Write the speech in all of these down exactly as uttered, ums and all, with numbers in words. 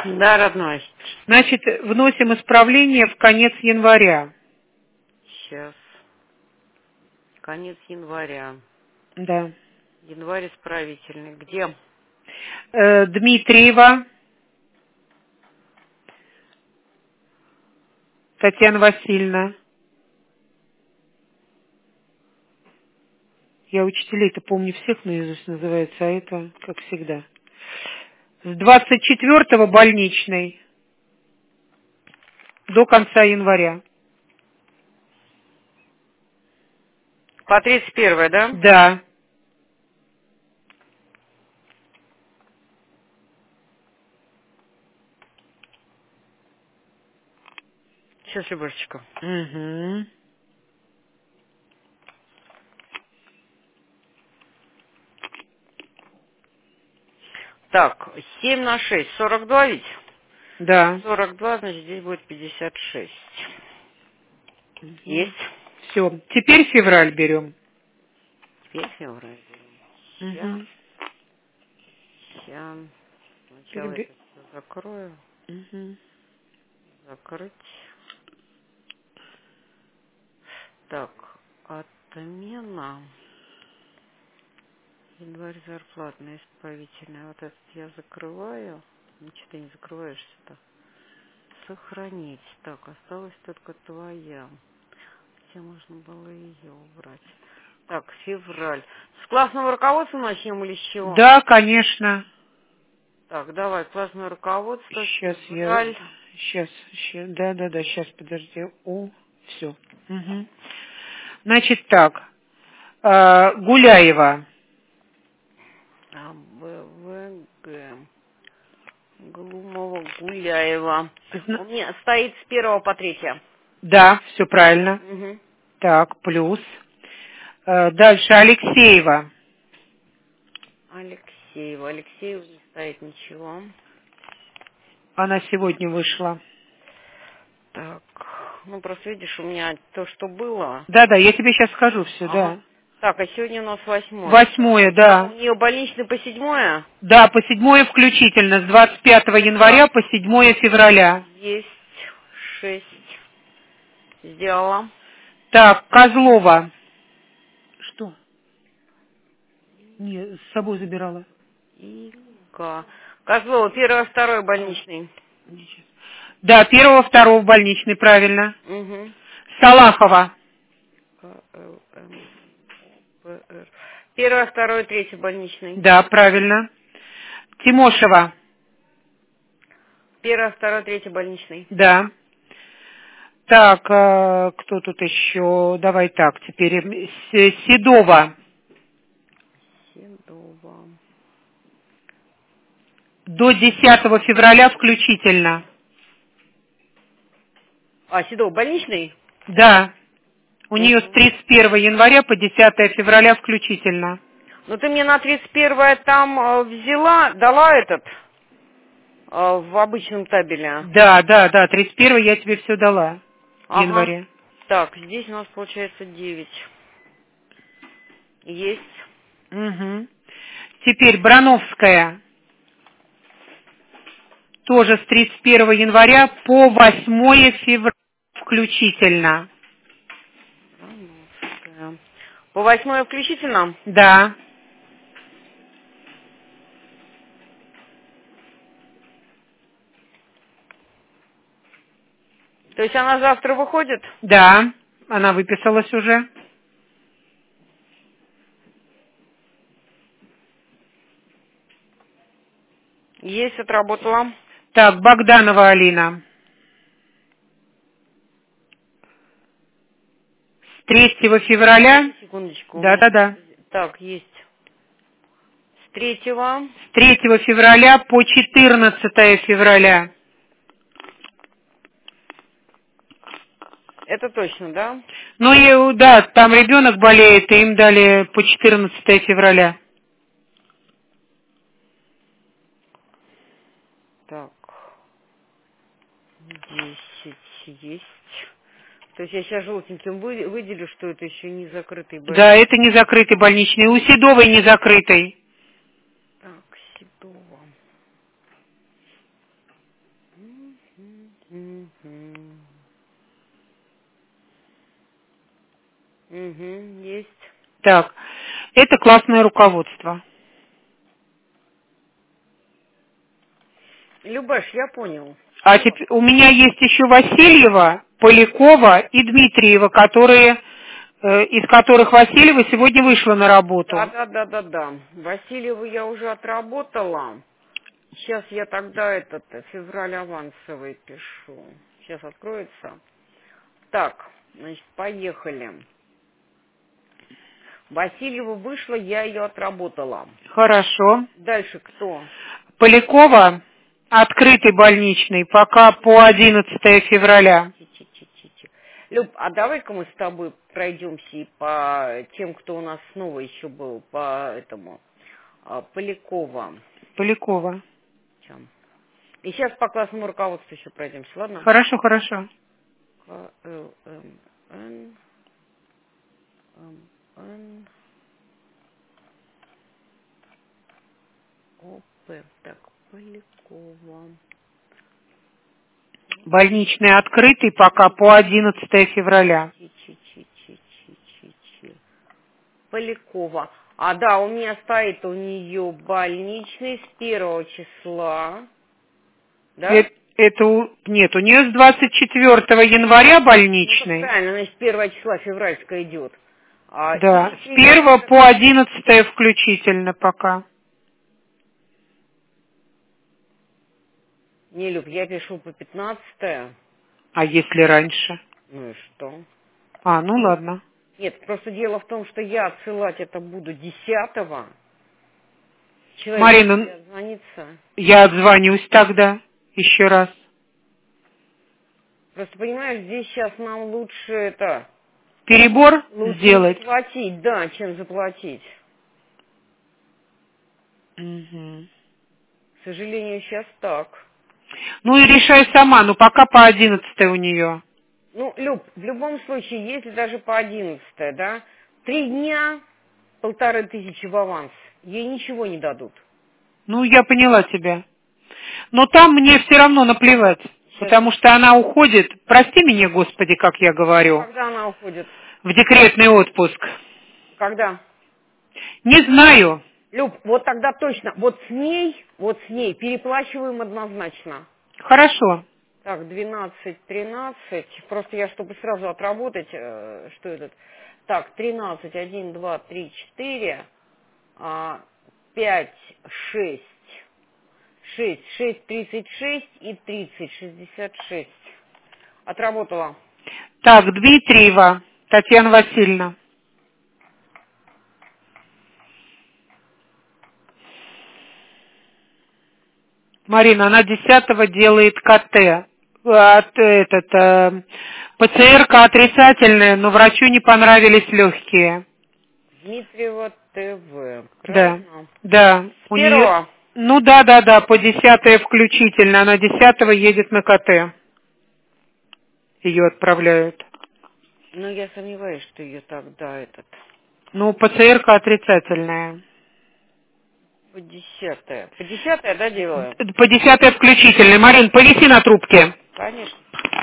Да, родной. Значит, вносим исправление в конец января. Сейчас. Конец января. Да. Январь исправительный. Где? Э, Дмитриева Татьяна Васильевна. Я учителей-то помню всех наизусть называется, а это как всегда. С двадцать четвёртого больничной до конца января. По тридцать первое, да? Да. Сейчас, Любашечка. Угу. Так, семь на шесть, сорок два ведь? Да. сорок два, значит, здесь будет пятьдесят шесть. Угу. Есть? Все. Теперь февраль берем. Теперь февраль берем. Ща. Угу. Ща. Сначала Перебе... это все закрою. Угу. Закрыть. Так, отмена. Январь зарплатная, исправительная. Вот этот я закрываю. Ничего ты не закрываешься-то. Сохранить. Так, осталась только твоя. Хотя можно было ее убрать. Так, февраль. С классного руководства начнем или с чего? Да, конечно. Так, давай, классное руководство, Сейчас февраль. я... Сейчас, сейчас, да, да, да, сейчас, подожди. О, все. Угу. Значит так. Э, Гуляева. А, Б, В, Г. Глумова, Гуляева. Зна- У меня стоит с первого по третье. Да, все правильно. Угу. Так, плюс. Э, дальше Алексеева. Алексеева. Алексеева не стоит ничего. Она сегодня вышла. Так, ну просто видишь, у меня то, что было. Да, да, я тебе сейчас скажу все, Ага. да. Так, а сегодня у нас восьмое. Восьмое, У да. нее больничный по седьмое? Да, по седьмое включительно, с двадцать пятого января по седьмое февраля. Есть шесть. Сделала. Так, Козлова. Что? Не, с собой забирала. Ика. Козлова, первый, второй больничный. Да, первого, второго больничный, правильно. Угу. Салахова. К, Л, М, П, Р. Первый, второй, третий больничный. Да, правильно. Тимошева. Первый, второй, третий больничный. Да. Так, э, кто тут еще? Давай так, теперь э, С- Седова. Седова. До десятого февраля включительно. А, Седова больничный? Да. У нее с Угу. тридцать первого января по десятое февраля включительно. Ну ты мне на тридцать первое там э, взяла, дала этот э, в обычном табеле. Да, да, да, тридцать первого я тебе все дала. В Ага. январе. Так, здесь у нас получается девять. Есть. Угу. Теперь Брановская. Тоже с тридцать первого января по восьмое февраля включительно. Брановская. По восьмое включительно? Да. То есть она завтра выходит? Да. Она выписалась уже. Есть, отработала. Так, Богданова Алина. С третьего февраля. Секундочку. У Да, меня... да, да. Так, есть. С третьего. С третьего февраля по четырнадцатое февраля. Это точно, да? Ну и да, там ребенок болеет, и им дали по четырнадцатое февраля. Так. Десять есть. То есть я сейчас желтеньким вы- выделю, что это еще не закрытый больничный. Да, это не закрытый больничный. У Седовой не закрытый. Так, Седова. Угу. Угу, есть. Так, это классное руководство. Любаш, я понял. А теперь у меня есть еще Васильева, Полякова и Дмитриева, которые, э, из которых Васильева сегодня вышла на Да, работу. да, да, да, да. Васильеву я уже отработала. Сейчас я тогда этот э, февраль авансовый пишу. Сейчас откроется. Так, значит, поехали. Васильева вышла, я ее отработала. Хорошо. Дальше кто? Полякова, открытый больничный, пока по одиннадцатое февраля. Чи-чи-чи-чи-чи. Люб, а давай-ка мы с тобой пройдемся и по тем, кто у нас снова еще был, по этому, а, Полякова. Полякова. Чем? И сейчас по классному руководству еще пройдемся, ладно? Хорошо, хорошо. К, Л, М, Н, М, Н, О, П. Так, Полякова. Больничный открытый пока по одиннадцатое февраля. Чи-чи-чи-чи-чи-чи. Полякова. А, да, у меня стоит у нее больничный с первого числа. Да? Это, это у- нет, у нее с двадцать четвёртого января Ну, так больничный. правильно, значит, первое числа февральская идет. А, Да, и с первого по одиннадцатое включительно пока. Не, Люб, я пишу по пятнадцатое. А если раньше? Ну и что? А, ну ладно. Нет, просто дело в том, что я отсылать это буду десятого. Человек Марина, отзвонится. я отзвонюсь тогда еще раз. Просто, понимаешь, здесь сейчас нам лучше это... Перебор Лучше сделать. заплатить, да, чем заплатить. Мгм. К сожалению, сейчас так. Ну и решай сама, ну пока по одиннадцатое у нее. Ну, Люб, в любом случае, если даже по одиннадцатое, да, три дня, полторы тысячи в аванс, ей ничего не дадут. Ну, я поняла тебя. Но там мне все равно наплевать, Сейчас, потому что она уходит, прости меня, Господи, как я говорю, когда она уходит? в декретный отпуск. Когда? Не знаю. Люб, вот тогда точно, вот с ней, вот с ней переплачиваем однозначно. Хорошо. Так, двенадцать, тринадцать, просто я, чтобы сразу отработать, э, что этот, так, тринадцать, один, два, три, четыре, а, пять, шесть, шесть, шесть, тридцать шесть и тридцать, шестьдесят шесть. Отработала. Так, Дмитриева Татьяна Васильевна. Марина, она десятого делает КТ. От, этот, э, ПЦРка отрицательная, но врачу не понравились легкие. Дмитриева ТВ. Да, Правильно? да. С У нее, первого? ну да, да, да, по десятое включительно. Она десятого едет на КТ. Ее отправляют. Ну, я сомневаюсь, что ее тогда этот... Ну, ПЦРка отрицательная. По десятое. По десятое, да, делаю? По десятое включительно. Марин, повиси на трубке. Конечно.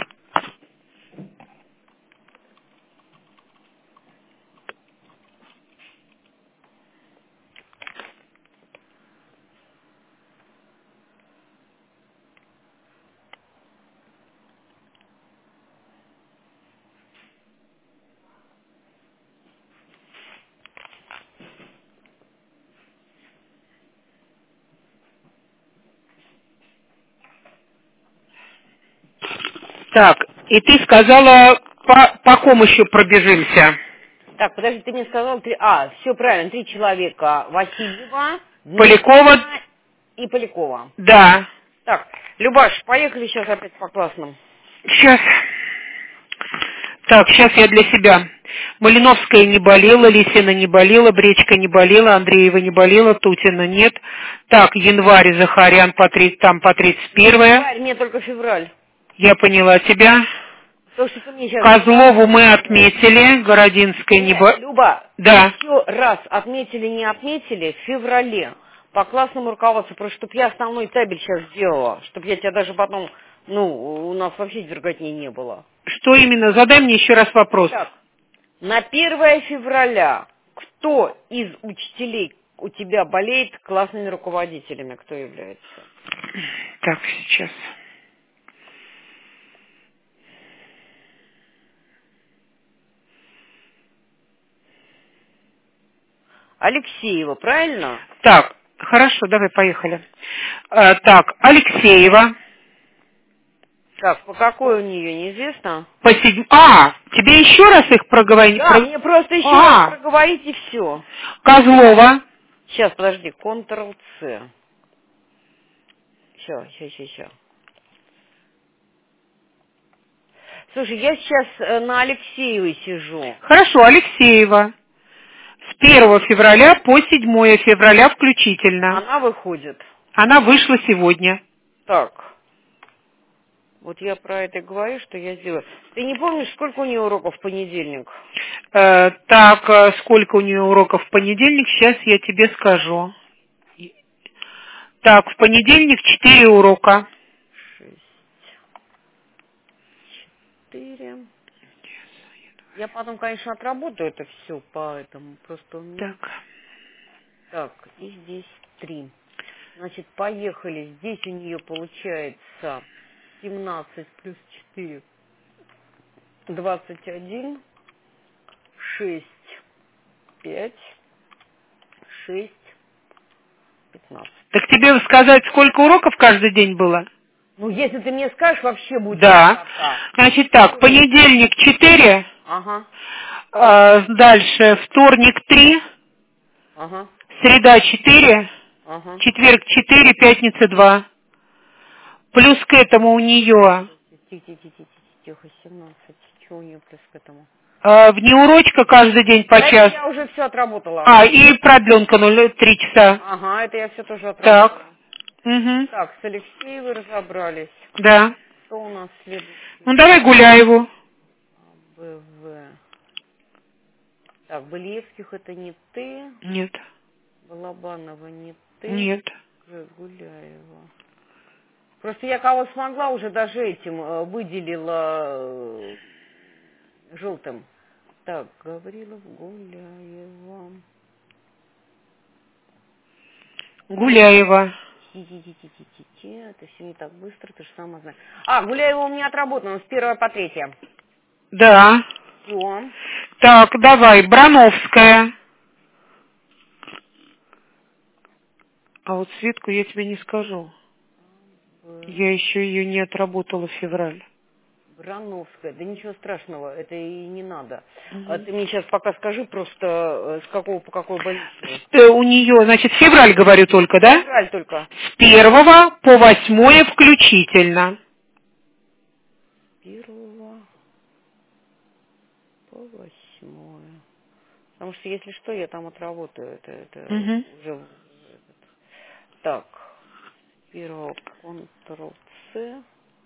Так, и ты сказала, по, по ком еще пробежимся? Так, подожди, ты мне сказал три... А, все правильно, три человека. Васильева, Полякова, Дмитриева и Полякова. да. Так, Любаш, поехали сейчас опять по классному. Сейчас. Так, сейчас я для себя. Малиновская не болела, Лисина не болела, Бречка не болела, Андреева не болела, Тутина нет. Так, январь, Захарян, по три, там по тридцать первое. Январь, мне только февраль. Я поняла тебя. То, что ты мне сейчас Козлову сказала, мы февраль. отметили, Городинская не Нет, болела. Люба, Да. еще раз отметили, не отметили в феврале. По классному руководству, просто чтобы я основной табель сейчас сделала, чтобы я тебя даже потом, ну, у нас вообще дерготней не было. Что именно? Задай мне еще раз вопрос. Так, на первое февраля кто из учителей у тебя болеет классными руководителями? Кто является? Так, сейчас. Алексеева, правильно? Так, хорошо, давай поехали. А, так, Алексеева. Так, по какой у нее, неизвестно? По седь- А, тебе еще раз их проговорить? Да, Про- мне просто еще раз А, проговорить и все. Козлова. Сейчас, подожди, контрол-С. Сейчас, сейчас, сейчас, сейчас. Слушай, я сейчас э, на Алексеевой сижу. Хорошо, Алексеева. С первого февраля по седьмое февраля включительно. Она выходит. Она вышла сегодня. Так, вот я про это говорю, что я сделаю. Ты не помнишь, сколько у нее уроков в понедельник? Э, так, э, сколько у нее уроков в понедельник, сейчас я тебе скажу. Так, в понедельник четыре урока. Шесть, четыре. Я потом, конечно, отработаю это все по этому. Просто у меня... Так. Так, и здесь три. Значит, поехали. Здесь у нее получается семнадцать плюс четыре. двадцать один. шесть, пять, шесть, пятнадцать. Так тебе сказать, сколько уроков каждый день было? Ну, если ты мне скажешь, вообще будет Да. красота. Значит так, понедельник четыре, Ага, э, дальше вторник три, ага, среда четыре, ага. четверг четыре, пятница два. Плюс к этому у нее Тихо, тихо, тихо, тихо, семнадцать. Чего у нее плюс к этому? э, внеурочка каждый день по Да это час. я уже все отработала. А, и продленка ноль три часа. Ага, это я все тоже Так. отработала. Угу. Так, с Алексеевой разобрались. Да. Что у нас следующее? Ну давай Гуляеву. БВ. Так, Былиевских это не ты. Нет. Балабанова не ты. Нет. Г. Гуляева. Просто я кого смогла, уже даже этим э, выделила э, желтым. Так, Гаврилов, Гуляева. Гуляева. Ти-ти-ти-ти-ти-ти. Это все не так быстро, ты же сама знаешь. А, Гуляева у меня отработана с первого по третье. Да. Все. Так, давай, Брановская. А вот Светку я тебе не скажу. Я еще ее не отработала в февраль. Брановская. Да ничего страшного, это и не надо. А Угу. ты мне сейчас пока скажи просто, э, с какого по какой больнице. У нее, значит, февраль говорю только, да? Февраль только. С первого по восьмое включительно. Первого по восьмое. Потому что, если что, я там отработаю. Это, это Угу. уже... Так. Первого Ctrl-C.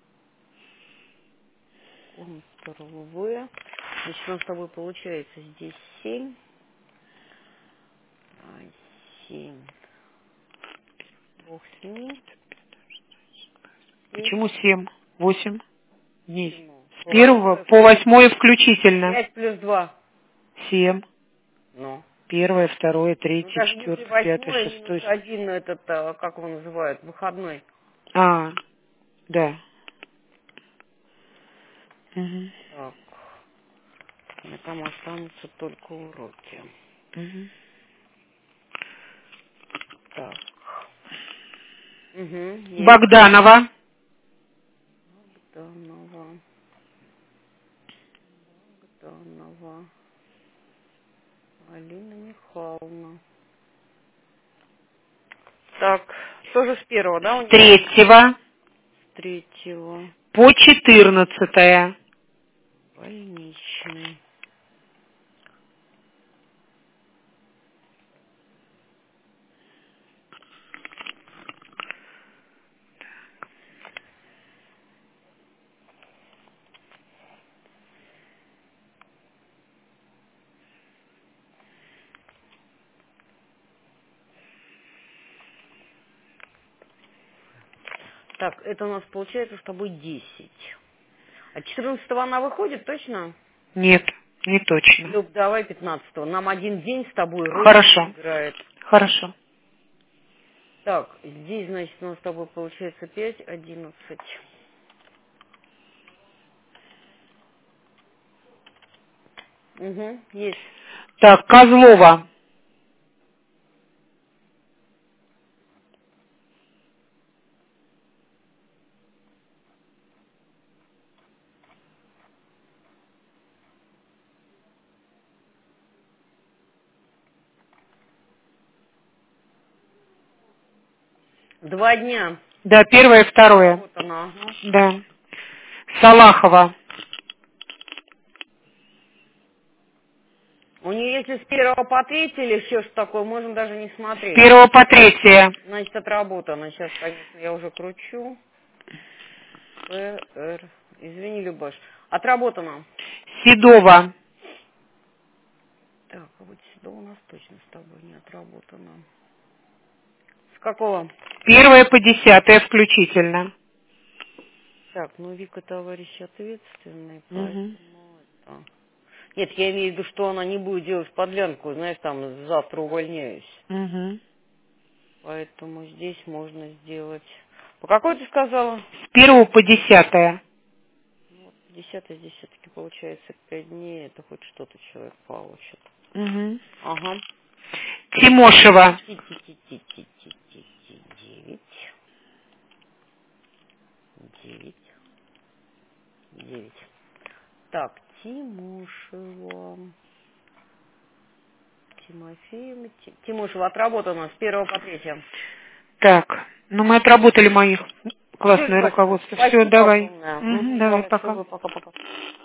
Ctrl-V. Значит, у нас с тобой получается здесь семь. А, семь. Бог с ним. Почему семь? Восемь дней. Почему? С По первого восьмое по включительно. восьмое включительно. Пять плюс два. Семь. Ну. Первое, второе, Ну, третье, даже если четвертое, пятое, восьмое минус шестое. один, этот, а, как его называют, выходной. А, да. Угу. Так. И там останутся только уроки. Угу. Так. Угу, есть. Богданова. Богданова. Богданова. Алина Михайловна. Так, тоже с первого, да, у С нее? третьего С третьего. по четырнадцатое. Больничный. Так, это у нас получается с тобой десять. А четырнадцатого она выходит, точно? Нет, не точно. Люб, давай пятнадцатого. Нам один день с тобой роль Хорошо. играет. Хорошо. Так, здесь, значит, у нас с тобой получается пять, одиннадцать. Угу, есть. Так, Козлова. Два дня. Да, первое и второе. Вот она. Ага. Да. Салахова. У нее если с первого по третье или все что такое, можно даже не С смотреть. первого по третье. Значит, отработано. Сейчас, конечно, я уже кручу. П, Р. Извини, Любаш. Отработано. Седова. Так, а вот сюда у нас точно с тобой не отработано. С какого? Первое по десятое включительно. Так, ну Вика товарищ ответственный, Угу. поэтому это... Нет, я имею в виду, что она не будет делать подлянку, знаешь, там завтра увольняюсь. Угу. Поэтому здесь можно сделать... По какой ты сказала? С первого по десятое. Ну, вот десятое здесь все-таки получается пять дней, это хоть что-то человек получит. Угу. Ага. Тимошева. Ти-ти-ти-ти-ти-ти-ти. Девять. Девять. Девять. Так, Тимошева. Тимофеева. Ти- Тимошева отработано с первого по третье. Так, ну мы отработали моих. Классное Всё, руководство. спасибо Все, давай. огромное. Угу, Мгм, давай, давай, пока. целую, пока-пока.